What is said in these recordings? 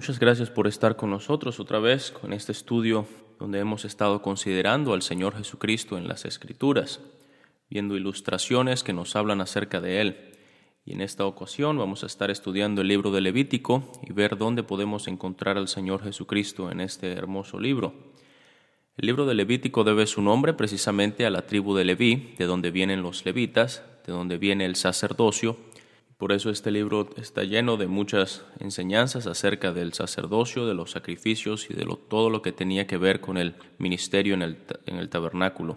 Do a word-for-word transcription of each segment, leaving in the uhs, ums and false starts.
Muchas gracias por estar con nosotros otra vez con este estudio donde hemos estado considerando al Señor Jesucristo en las Escrituras, viendo ilustraciones que nos hablan acerca de Él. Y en esta ocasión vamos a estar estudiando el libro de Levítico y ver dónde podemos encontrar al Señor Jesucristo en este hermoso libro. El libro de Levítico debe su nombre precisamente a la tribu de Leví, de donde vienen los levitas, de donde viene el sacerdocio. Por eso este libro está lleno de muchas enseñanzas acerca del sacerdocio, de los sacrificios y de lo, todo lo que tenía que ver con el ministerio en el, en el tabernáculo.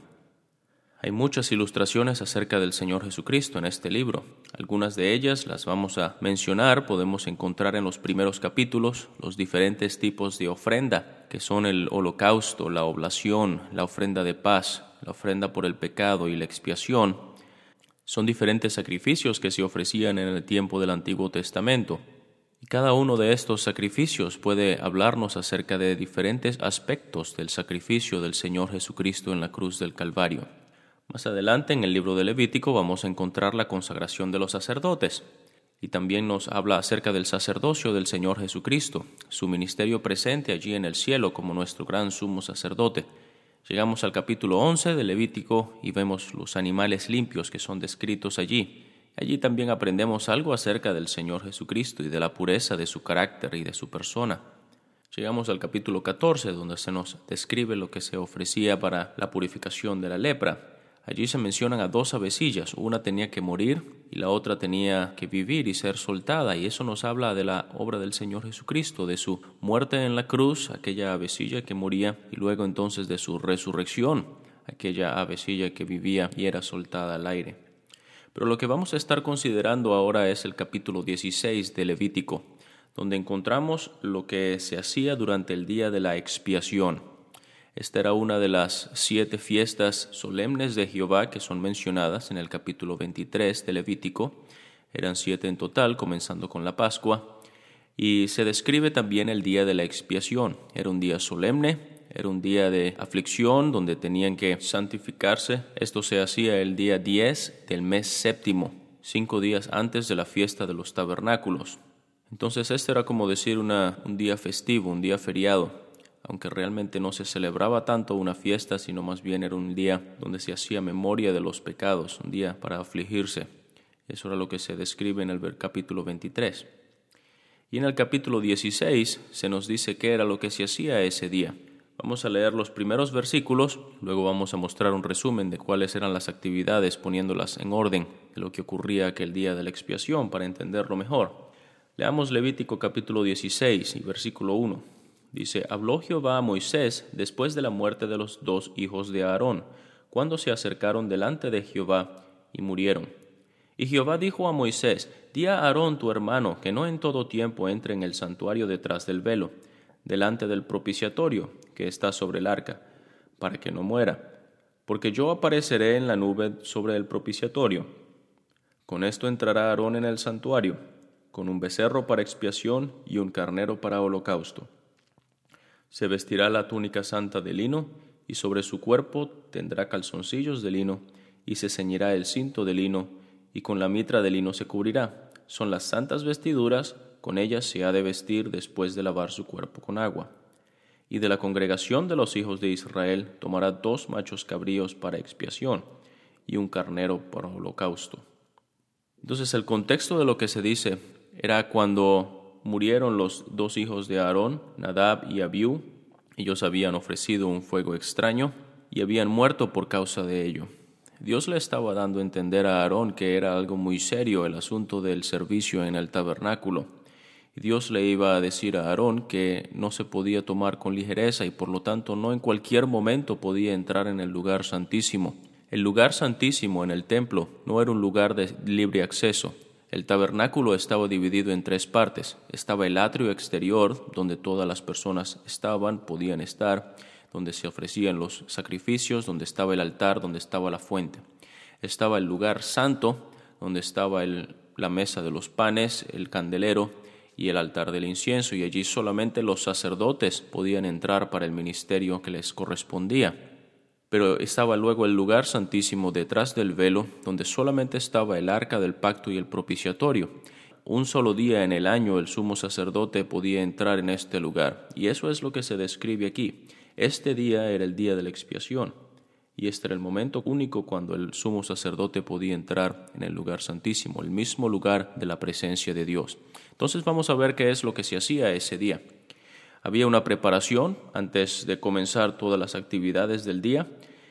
Hay muchas ilustraciones acerca del Señor Jesucristo en este libro. Algunas de ellas las vamos a mencionar. Podemos encontrar en los primeros capítulos los diferentes tipos de ofrenda, que son el holocausto, la oblación, la ofrenda de paz, la ofrenda por el pecado y la expiación. Son diferentes sacrificios que se ofrecían en el tiempo del Antiguo Testamento. Y cada uno de estos sacrificios puede hablarnos acerca de diferentes aspectos del sacrificio del Señor Jesucristo en la cruz del Calvario. Más adelante en el libro de Levítico vamos a encontrar la consagración de los sacerdotes. Y también nos habla acerca del sacerdocio del Señor Jesucristo, su ministerio presente allí en el cielo como nuestro gran sumo sacerdote. Llegamos al capítulo once de Levítico y vemos los animales limpios que son descritos allí. Allí también aprendemos algo acerca del Señor Jesucristo y de la pureza de su carácter y de su persona. Llegamos al capítulo catorce, donde se nos describe lo que se ofrecía para la purificación de la lepra. Allí se mencionan a dos avecillas, una tenía que morir y la otra tenía que vivir y ser soltada, y eso nos habla de la obra del Señor Jesucristo, de su muerte en la cruz, aquella avecilla que moría, y luego entonces de su resurrección, aquella avecilla que vivía y era soltada al aire. Pero lo que vamos a estar considerando ahora es el capítulo dieciséis de Levítico, donde encontramos lo que se hacía durante el día de la expiación. Esta era una de las siete fiestas solemnes de Jehová que son mencionadas en el capítulo veintitrés de Levítico. Eran siete en total, comenzando con la Pascua. Y se describe también el día de la expiación. Era un día solemne, era un día de aflicción donde tenían que santificarse. Esto se hacía el día diez del mes séptimo, cinco días antes de la fiesta de los tabernáculos. Entonces este era como decir una, un día festivo, un día feriado, aunque realmente no se celebraba tanto una fiesta, sino más bien era un día donde se hacía memoria de los pecados, un día para afligirse. Eso era lo que se describe en el capítulo veintitrés. Y en el capítulo dieciséis se nos dice qué era lo que se hacía ese día. Vamos a leer los primeros versículos, luego vamos a mostrar un resumen de cuáles eran las actividades, poniéndolas en orden de lo que ocurría aquel día de la expiación para entenderlo mejor. Leamos Levítico capítulo dieciséis y versículo uno. Dice, habló Jehová a Moisés después de la muerte de los dos hijos de Aarón, cuando se acercaron delante de Jehová y murieron. Y Jehová dijo a Moisés, di a Aarón tu hermano, que no en todo tiempo entre en el santuario detrás del velo, delante del propiciatorio que está sobre el arca, para que no muera, porque yo apareceré en la nube sobre el propiciatorio. Con esto entrará Aarón en el santuario, con un becerro para expiación y un carnero para holocausto. Se vestirá la túnica santa de lino, y sobre su cuerpo tendrá calzoncillos de lino, y se ceñirá el cinto de lino, y con la mitra de lino se cubrirá. Son las santas vestiduras, con ellas se ha de vestir después de lavar su cuerpo con agua. Y de la congregación de los hijos de Israel tomará dos machos cabríos para expiación, y un carnero para holocausto. Entonces el contexto de lo que se dice era cuando murieron los dos hijos de Aarón, Nadab y Abiú. Ellos habían ofrecido un fuego extraño y habían muerto por causa de ello. Dios le estaba dando a entender a Aarón que era algo muy serio el asunto del servicio en el tabernáculo. Y Dios le iba a decir a Aarón que no se podía tomar con ligereza y por lo tanto no en cualquier momento podía entrar en el lugar santísimo. El lugar santísimo en el templo no era un lugar de libre acceso. El tabernáculo estaba dividido en tres partes. Estaba el atrio exterior, donde todas las personas estaban, podían estar, donde se ofrecían los sacrificios, donde estaba el altar, donde estaba la fuente. Estaba el lugar santo, donde estaba el, la mesa de los panes, el candelero y el altar del incienso, y allí solamente los sacerdotes podían entrar para el ministerio que les correspondía. Pero estaba luego el lugar santísimo detrás del velo, donde solamente estaba el arca del pacto y el propiciatorio. un solo día en el año el sumo sacerdote podía entrar en este lugar. Y eso es lo que se describe aquí. Este día era el día de la expiación. Y este era el momento único cuando el sumo sacerdote podía entrar en el lugar santísimo, el mismo lugar de la presencia de Dios. Entonces vamos a ver qué es lo que se hacía ese día. Había una preparación antes de comenzar todas las actividades del día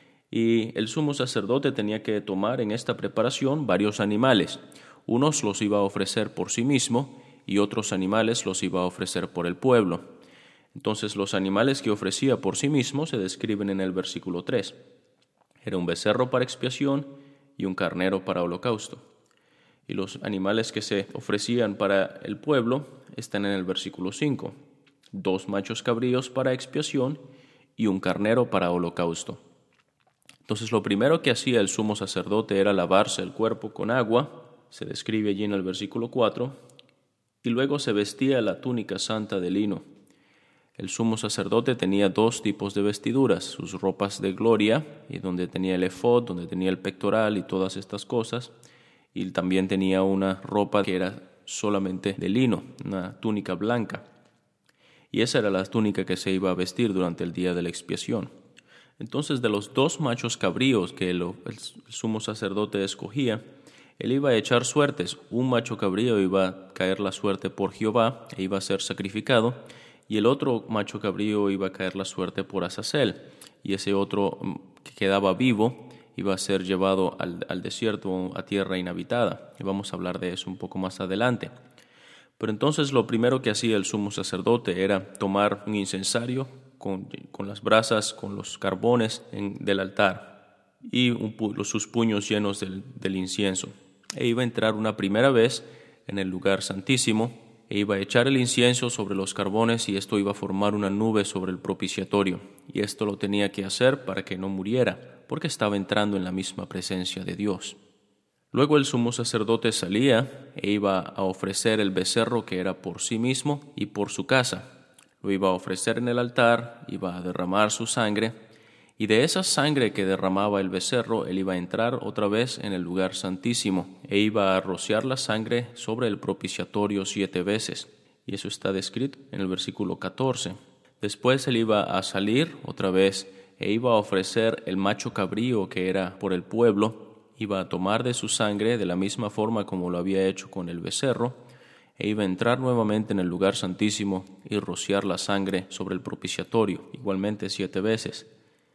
y el sumo sacerdote tenía que tomar en esta preparación varios animales. Unos los iba a ofrecer por sí mismo y otros animales los iba a ofrecer por el pueblo. Entonces los animales que ofrecía por sí mismo se describen en el versículo tres. Era un becerro para expiación y un carnero para holocausto. Y los animales que se ofrecían para el pueblo están en el versículo cinco. Dos machos cabríos para expiación y un carnero para holocausto. Entonces lo primero que hacía el sumo sacerdote era lavarse el cuerpo con agua, se describe allí en el versículo cuatro, y luego se vestía la túnica santa de lino. El sumo sacerdote tenía dos tipos de vestiduras, sus ropas de gloria, y donde tenía el efod, donde tenía el pectoral y todas estas cosas, y también tenía una ropa que era solamente de lino, una túnica blanca. Y esa era la túnica que se iba a vestir durante el día de la expiación. Entonces, de los dos machos cabríos que el, el sumo sacerdote escogía, él iba a echar suertes. Un macho cabrío iba a caer la suerte por Jehová e iba a ser sacrificado, y el otro macho cabrío iba a caer la suerte por Azazel, y ese otro que quedaba vivo iba a ser llevado al, al desierto, a tierra inhabitada. Y vamos a hablar de eso un poco más adelante. Pero entonces lo primero que hacía el sumo sacerdote era tomar un incensario con, con las brasas, con los carbones en, del altar y un, sus puños llenos del, del incienso. E iba a entrar una primera vez en el lugar santísimo e iba a echar el incienso sobre los carbones y esto iba a formar una nube sobre el propiciatorio. Y esto lo tenía que hacer para que no muriera, porque estaba entrando en la misma presencia de Dios. Luego el sumo sacerdote salía e iba a ofrecer el becerro que era por sí mismo y por su casa. Lo iba a ofrecer en el altar, iba a derramar su sangre, y de esa sangre que derramaba el becerro, él iba a entrar otra vez en el lugar santísimo e iba a rociar la sangre sobre el propiciatorio siete veces. Y eso está descrito en el versículo catorce. Después él iba a salir otra vez e iba a ofrecer el macho cabrío que era por el pueblo. Iba a tomar de su sangre de la misma forma como lo había hecho con el becerro e iba a entrar nuevamente en el lugar santísimo y rociar la sangre sobre el propiciatorio, igualmente siete veces.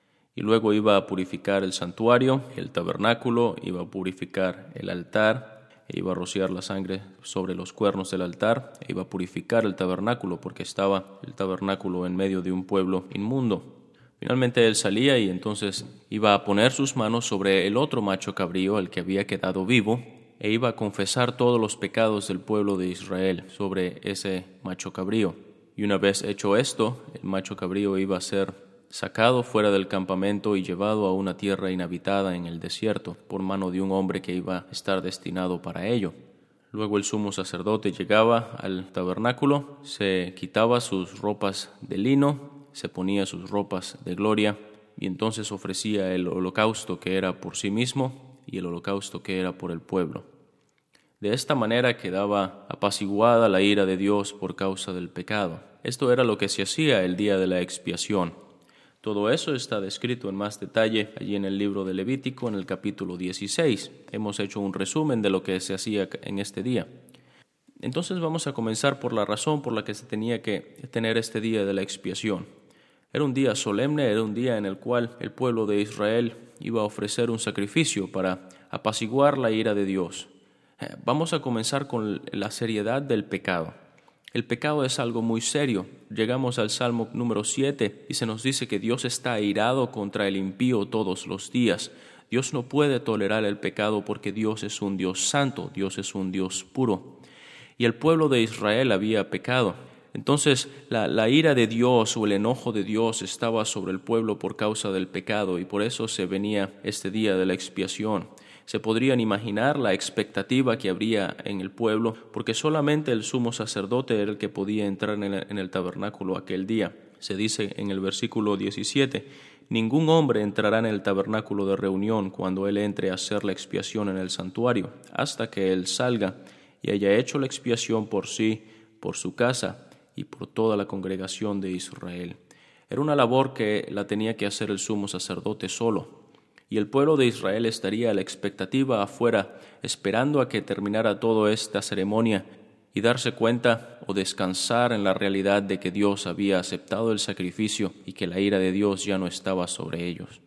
Y luego iba a purificar el santuario, el tabernáculo, iba a purificar el altar, e iba a rociar la sangre sobre los cuernos del altar, e iba a purificar el tabernáculo porque estaba el tabernáculo en medio de un pueblo inmundo. Finalmente él salía y entonces iba a poner sus manos sobre el otro macho cabrío, el que había quedado vivo, e iba a confesar todos los pecados del pueblo de Israel sobre ese macho cabrío. Y una vez hecho esto, el macho cabrío iba a ser sacado fuera del campamento y llevado a una tierra inhabitada en el desierto por mano de un hombre que iba a estar destinado para ello. Luego el sumo sacerdote llegaba al tabernáculo, se quitaba sus ropas de lino, se ponía sus ropas de gloria y entonces ofrecía el holocausto que era por sí mismo y el holocausto que era por el pueblo. De esta manera quedaba apaciguada la ira de Dios por causa del pecado. Esto era lo que se hacía el día de la expiación. Todo eso está descrito en más detalle allí en el libro de Levítico, en el capítulo dieciséis. Hemos hecho un resumen de lo que se hacía en este día. Entonces vamos a comenzar por la razón por la que se tenía que tener este día de la expiación. Era un día solemne, era un día en el cual el pueblo de Israel iba a ofrecer un sacrificio para apaciguar la ira de Dios. Vamos a comenzar con la seriedad del pecado. El pecado es algo muy serio. Llegamos al Salmo número siete y se nos dice que Dios está airado contra el impío todos los días. Dios no puede tolerar el pecado porque Dios es un Dios santo, Dios es un Dios puro. Y el pueblo de Israel había pecado. Entonces la, la ira de Dios o el enojo de Dios estaba sobre el pueblo por causa del pecado y por eso se venía este día de la expiación. Se podrían imaginar la expectativa que habría en el pueblo porque solamente el sumo sacerdote era el que podía entrar en el, en el tabernáculo aquel día. Se dice en el versículo diecisiete, ningún hombre entrará en el tabernáculo de reunión cuando él entre a hacer la expiación en el santuario, hasta que él salga y haya hecho la expiación por sí, por su casa y por toda la congregación de Israel. Era una labor que la tenía que hacer el sumo sacerdote solo, y el pueblo de Israel estaría a la expectativa afuera, esperando a que terminara toda esta ceremonia y darse cuenta o descansar en la realidad de que Dios había aceptado el sacrificio y que la ira de Dios ya no estaba sobre ellos.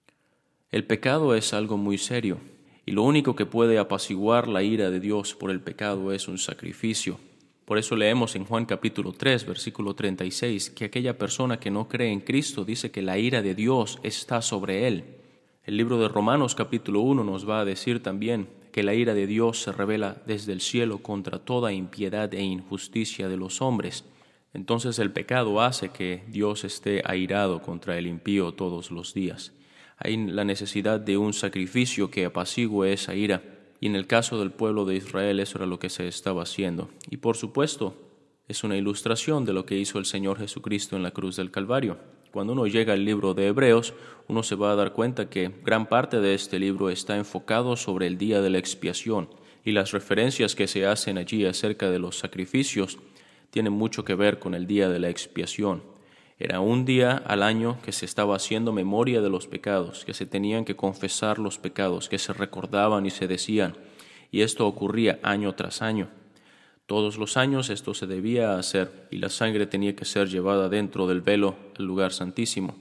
El pecado es algo muy serio, y lo único que puede apaciguar la ira de Dios por el pecado es un sacrificio. Por eso leemos en Juan capítulo tres, versículo treinta y seis, que aquella persona que no cree en Cristo dice que la ira de Dios está sobre él. El libro de Romanos capítulo uno nos va a decir también que la ira de Dios se revela desde el cielo contra toda impiedad e injusticia de los hombres. Entonces el pecado hace que Dios esté airado contra el impío todos los días. Hay la necesidad de un sacrificio que apacigüe esa ira. Y en el caso del pueblo de Israel eso era lo que se estaba haciendo. Y por supuesto, es una ilustración de lo que hizo el Señor Jesucristo en la cruz del Calvario. Cuando uno llega al libro de Hebreos, uno se va a dar cuenta que gran parte de este libro está enfocado sobre el día de la expiación. Y las referencias que se hacen allí acerca de los sacrificios tienen mucho que ver con el día de la expiación. Era un día al año que se estaba haciendo memoria de los pecados, que se tenían que confesar los pecados, que se recordaban y se decían, y esto ocurría año tras año. Todos los años esto se debía hacer, y la sangre tenía que ser llevada dentro del velo al lugar santísimo.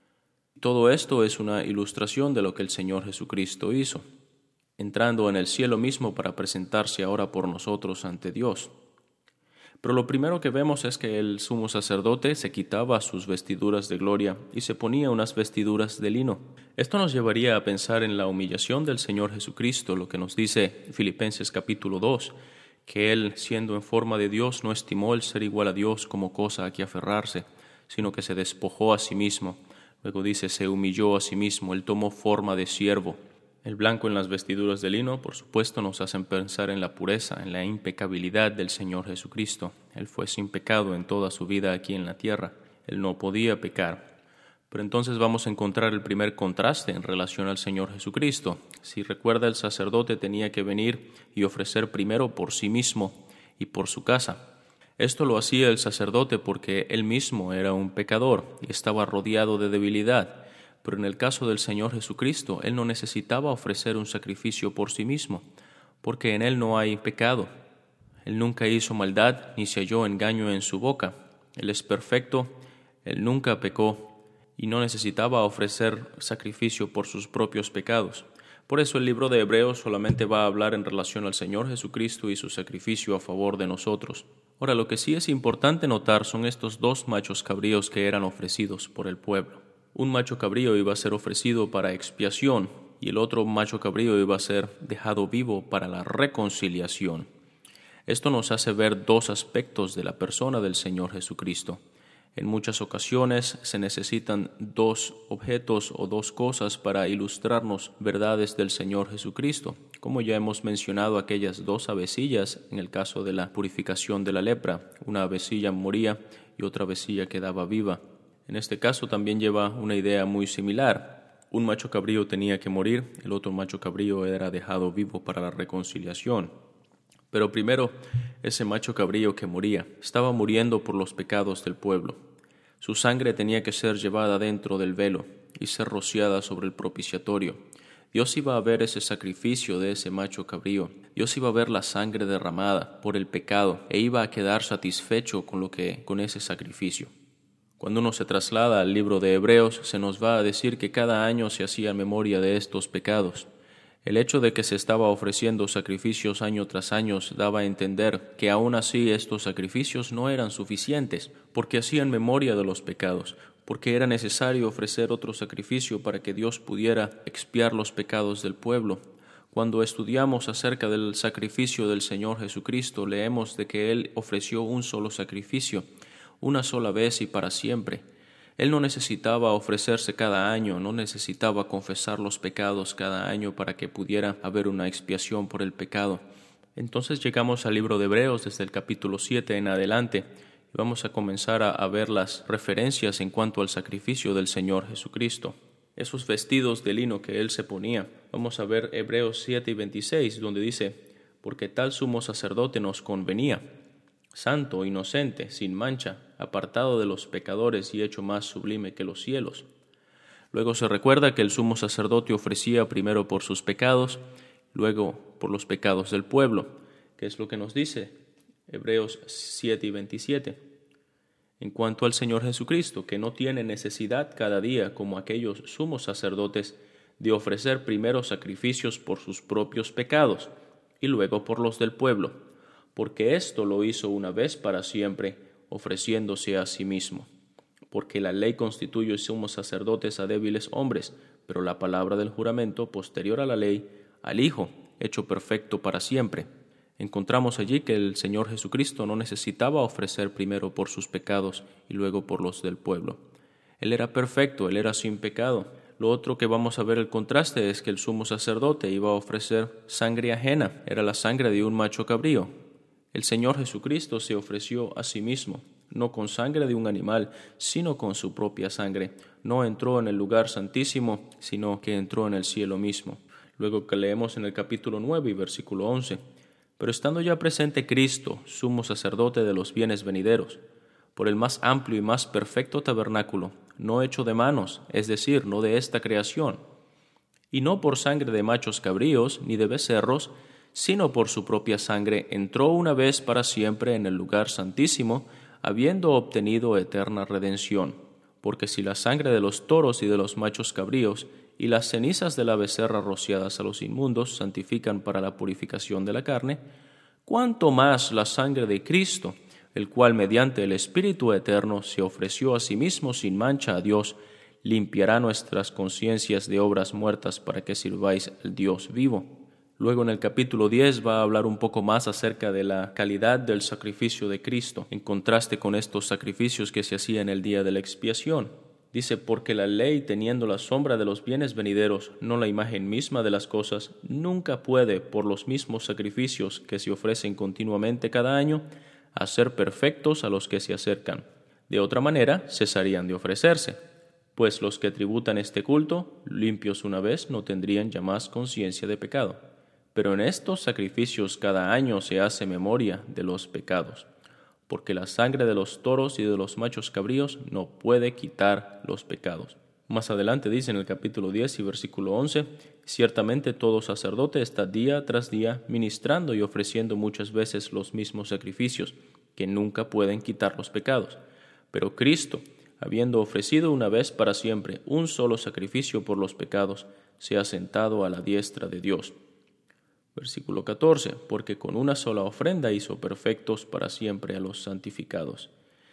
Todo esto es una ilustración de lo que el Señor Jesucristo hizo, entrando en el cielo mismo para presentarse ahora por nosotros ante Dios. Pero lo primero que vemos es que el sumo sacerdote se quitaba sus vestiduras de gloria y se ponía unas vestiduras de lino. Esto nos llevaría a pensar en la humillación del Señor Jesucristo, lo que nos dice Filipenses capítulo dos, que Él, siendo en forma de Dios, no estimó el ser igual a Dios como cosa a que aferrarse, sino que se despojó a sí mismo. Luego dice, se humilló a sí mismo, Él tomó forma de siervo. El blanco en las vestiduras de lino, por supuesto, nos hacen pensar en la pureza, en la impecabilidad del Señor Jesucristo. Él fue sin pecado en toda su vida aquí en la tierra. Él no podía pecar. Pero entonces vamos a encontrar el primer contraste en relación al Señor Jesucristo. Si recuerda, el sacerdote tenía que venir y ofrecer primero por sí mismo y por su casa. Esto lo hacía el sacerdote porque él mismo era un pecador y estaba rodeado de debilidad. Pero en el caso del Señor Jesucristo, Él no necesitaba ofrecer un sacrificio por sí mismo, porque en Él no hay pecado. Él nunca hizo maldad, ni se halló engaño en su boca. Él es perfecto, Él nunca pecó, y no necesitaba ofrecer sacrificio por sus propios pecados. Por eso el libro de Hebreos solamente va a hablar en relación al Señor Jesucristo y su sacrificio a favor de nosotros. Ahora, lo que sí es importante notar son estos dos machos cabríos que eran ofrecidos por el pueblo. Un macho cabrío iba a ser ofrecido para expiación y el otro macho cabrío iba a ser dejado vivo para la reconciliación. Esto nos hace ver dos aspectos de la persona del Señor Jesucristo. En muchas ocasiones se necesitan dos objetos o dos cosas para ilustrarnos verdades del Señor Jesucristo, como ya hemos mencionado aquellas dos avecillas en el caso de la purificación de la lepra. Una avecilla moría y otra avecilla quedaba viva. En este caso también lleva una idea muy similar. Un macho cabrío tenía que morir, el otro macho cabrío era dejado vivo para la reconciliación. Pero primero, ese macho cabrío que moría estaba muriendo por los pecados del pueblo. Su sangre tenía que ser llevada dentro del velo y ser rociada sobre el propiciatorio. Dios iba a ver ese sacrificio de ese macho cabrío. Dios iba a ver la sangre derramada por el pecado e iba a quedar satisfecho con lo que con ese sacrificio. Cuando uno se traslada al libro de Hebreos, se nos va a decir que cada año se hacía memoria de estos pecados. El hecho de que se estaba ofreciendo sacrificios año tras año daba a entender que aún así estos sacrificios no eran suficientes, porque hacían memoria de los pecados, porque era necesario ofrecer otro sacrificio para que Dios pudiera expiar los pecados del pueblo. Cuando estudiamos acerca del sacrificio del Señor Jesucristo, leemos de que Él ofreció un solo sacrificio, una sola vez y para siempre. Él no necesitaba ofrecerse cada año, no necesitaba confesar los pecados cada año para que pudiera haber una expiación por el pecado. Entonces llegamos al libro de Hebreos desde el capítulo siete en adelante y vamos a comenzar a, a ver las referencias en cuanto al sacrificio del Señor Jesucristo. Esos vestidos de lino que Él se ponía. Vamos a ver Hebreos siete y veintiséis, donde dice: porque tal sumo sacerdote nos convenía, santo, inocente, sin mancha, apartado de los pecadores y hecho más sublime que los cielos. Luego se recuerda que el sumo sacerdote ofrecía primero por sus pecados, luego por los pecados del pueblo, que es lo que nos dice Hebreos siete y veintisiete. En cuanto al Señor Jesucristo, que no tiene necesidad cada día, como aquellos sumos sacerdotes, de ofrecer primero sacrificios por sus propios pecados y luego por los del pueblo, porque esto lo hizo una vez para siempre, ofreciéndose a sí mismo. Porque la ley constituye sumos sacerdotes a débiles hombres, pero la palabra del juramento, posterior a la ley, al Hijo, hecho perfecto para siempre. Encontramos allí que el Señor Jesucristo no necesitaba ofrecer primero por sus pecados y luego por los del pueblo. Él era perfecto, Él era sin pecado. Lo otro que vamos a ver el contraste es que el sumo sacerdote iba a ofrecer sangre ajena, era la sangre de un macho cabrío. El Señor Jesucristo se ofreció a sí mismo, no con sangre de un animal, sino con su propia sangre. No entró en el lugar santísimo, sino que entró en el cielo mismo. Luego que leemos en el capítulo nueve y versículo once. Pero estando ya presente Cristo, sumo sacerdote de los bienes venideros, por el más amplio y más perfecto tabernáculo, no hecho de manos, es decir, no de esta creación, y no por sangre de machos cabríos ni de becerros, sino por su propia sangre, entró una vez para siempre en el lugar santísimo, habiendo obtenido eterna redención. Porque si la sangre de los toros y de los machos cabríos y las cenizas de la becerra rociadas a los inmundos santifican para la purificación de la carne, cuánto más la sangre de Cristo, el cual mediante el Espíritu Eterno se ofreció a sí mismo sin mancha a Dios, limpiará nuestras conciencias de obras muertas para que sirváis al Dios vivo. Luego en el capítulo diez va a hablar un poco más acerca de la calidad del sacrificio de Cristo, en contraste con estos sacrificios que se hacían en el día de la expiación. Dice, porque la ley, teniendo la sombra de los bienes venideros, no la imagen misma de las cosas, nunca puede, por los mismos sacrificios que se ofrecen continuamente cada año, hacer perfectos a los que se acercan. De otra manera, cesarían de ofrecerse. Pues los que tributan este culto, limpios una vez, no tendrían ya más conciencia de pecado. Pero en estos sacrificios cada año se hace memoria de los pecados, porque la sangre de los toros y de los machos cabríos no puede quitar los pecados. Más adelante dice en el capítulo diez y versículo once, ciertamente todo sacerdote está día tras día ministrando y ofreciendo muchas veces los mismos sacrificios, que nunca pueden quitar los pecados. Pero Cristo, habiendo ofrecido una vez para siempre un solo sacrificio por los pecados, se ha sentado a la diestra de Dios. Versículo catorce, porque con una sola ofrenda hizo perfectos para siempre a los santificados.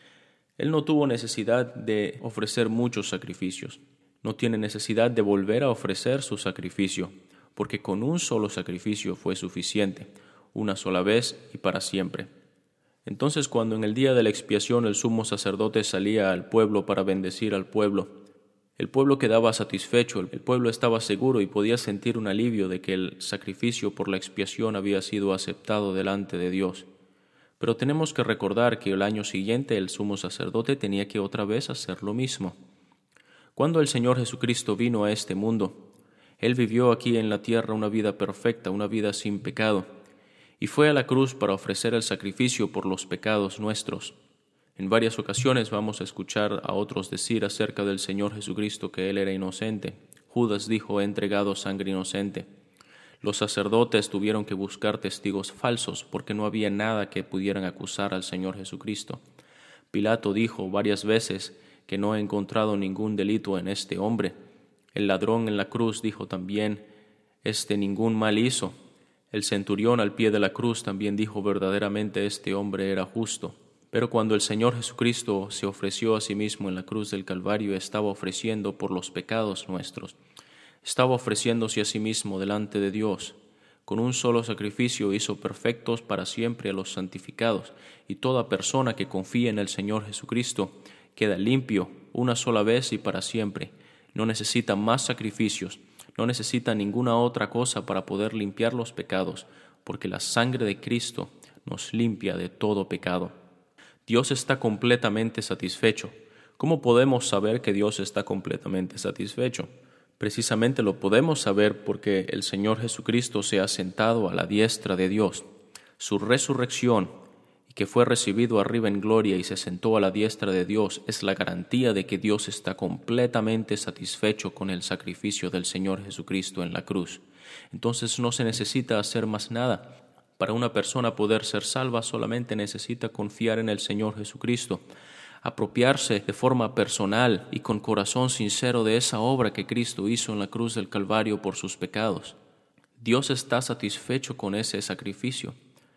Él no tuvo necesidad de ofrecer muchos sacrificios, no tiene necesidad de volver a ofrecer su sacrificio, porque con un solo sacrificio fue suficiente, una sola vez y para siempre. Entonces, cuando en el día de la expiación el sumo sacerdote salía al pueblo para bendecir al pueblo, el pueblo quedaba satisfecho, el pueblo estaba seguro y podía sentir un alivio de que el sacrificio por la expiación había sido aceptado delante de Dios. Pero tenemos que recordar que el año siguiente el sumo sacerdote tenía que otra vez hacer lo mismo. Cuando el Señor Jesucristo vino a este mundo, Él vivió aquí en la tierra una vida perfecta, una vida sin pecado, y fue a la cruz para ofrecer el sacrificio por los pecados nuestros. En varias ocasiones vamos a escuchar a otros decir acerca del Señor Jesucristo que Él era inocente. Judas dijo, he entregado sangre inocente. Los sacerdotes tuvieron que buscar testigos falsos porque no había nada que pudieran acusar al Señor Jesucristo. Pilato dijo varias veces que no ha encontrado ningún delito en este hombre. El ladrón en la cruz dijo también, este ningún mal hizo. El centurión al pie de la cruz también dijo verdaderamente este hombre era justo. Pero cuando el Señor Jesucristo se ofreció a sí mismo en la cruz del Calvario, estaba ofreciendo por los pecados nuestros. Estaba ofreciéndose a sí mismo delante de Dios. Con un solo sacrificio hizo perfectos para siempre a los santificados, y toda persona que confía en el Señor Jesucristo queda limpio una sola vez y para siempre. No necesita más sacrificios, no necesita ninguna otra cosa para poder limpiar los pecados, porque la sangre de Cristo nos limpia de todo pecado. Dios está completamente satisfecho. ¿Cómo podemos saber que Dios está completamente satisfecho? Precisamente lo podemos saber porque el Señor Jesucristo se ha sentado a la diestra de Dios. Su resurrección, y que fue recibido arriba en gloria y se sentó a la diestra de Dios, es la garantía de que Dios está completamente satisfecho con el sacrificio del Señor Jesucristo en la cruz. Entonces no se necesita hacer más nada. Para una persona poder ser salva solamente necesita confiar en el Señor Jesucristo, apropiarse de forma personal y con corazón sincero de esa obra que Cristo hizo en la cruz del Calvario por sus pecados. Dios está satisfecho con ese sacrificio,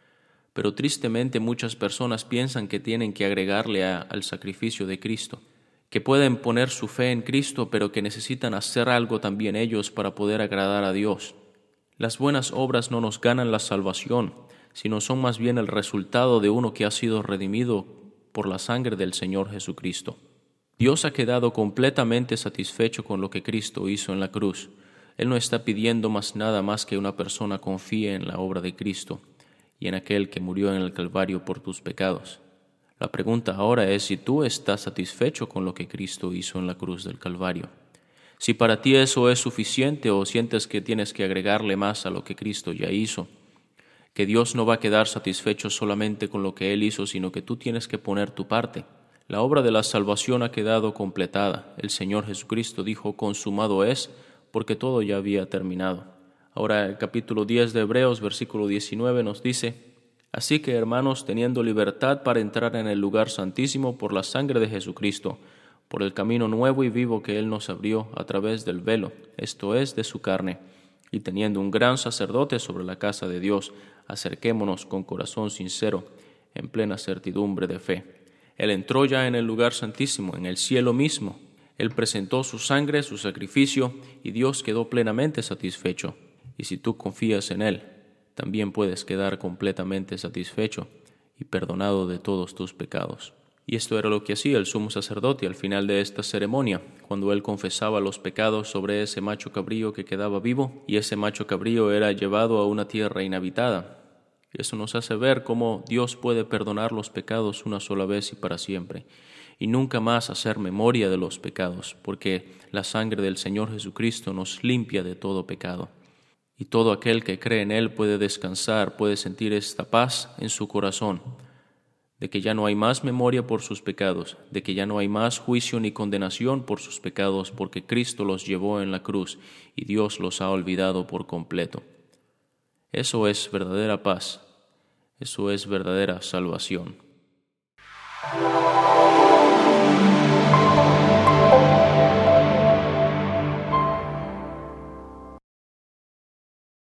pero tristemente muchas personas piensan que tienen que agregarle a, al sacrificio de Cristo, que pueden poner su fe en Cristo, pero que necesitan hacer algo también ellos para poder agradar a Dios. Las buenas obras no nos ganan la salvación, sino son más bien el resultado de uno que ha sido redimido por la sangre del Señor Jesucristo. Dios ha quedado completamente satisfecho con lo que Cristo hizo en la cruz. Él no está pidiendo más nada más que una persona confíe en la obra de Cristo y en aquel que murió en el Calvario por tus pecados. La pregunta ahora es si tú estás satisfecho con lo que Cristo hizo en la cruz del Calvario. Si para ti eso es suficiente o sientes que tienes que agregarle más a lo que Cristo ya hizo, que Dios no va a quedar satisfecho solamente con lo que Él hizo, sino que tú tienes que poner tu parte. La obra de la salvación ha quedado completada. El Señor Jesucristo dijo, consumado es, porque todo ya había terminado. Ahora el capítulo diez de Hebreos, versículo diecinueve nos dice, así que hermanos, teniendo libertad para entrar en el lugar santísimo por la sangre de Jesucristo, por el camino nuevo y vivo que Él nos abrió a través del velo, esto es, de su carne, y teniendo un gran sacerdote sobre la casa de Dios, acerquémonos con corazón sincero, en plena certidumbre de fe. Él entró ya en el lugar santísimo, en el cielo mismo. Él presentó su sangre, su sacrificio, y Dios quedó plenamente satisfecho. Y si tú confías en Él, también puedes quedar completamente satisfecho y perdonado de todos tus pecados. Y esto era lo que hacía el sumo sacerdote al final de esta ceremonia, cuando él confesaba los pecados sobre ese macho cabrío que quedaba vivo, y ese macho cabrío era llevado a una tierra inhabitada. Y eso nos hace ver cómo Dios puede perdonar los pecados una sola vez y para siempre, y nunca más hacer memoria de los pecados, porque la sangre del Señor Jesucristo nos limpia de todo pecado. Y todo aquel que cree en Él puede descansar, puede sentir esta paz en su corazón, de que ya no hay más memoria por sus pecados, de que ya no hay más juicio ni condenación por sus pecados, porque Cristo los llevó en la cruz y Dios los ha olvidado por completo. Eso es verdadera paz, eso es verdadera salvación.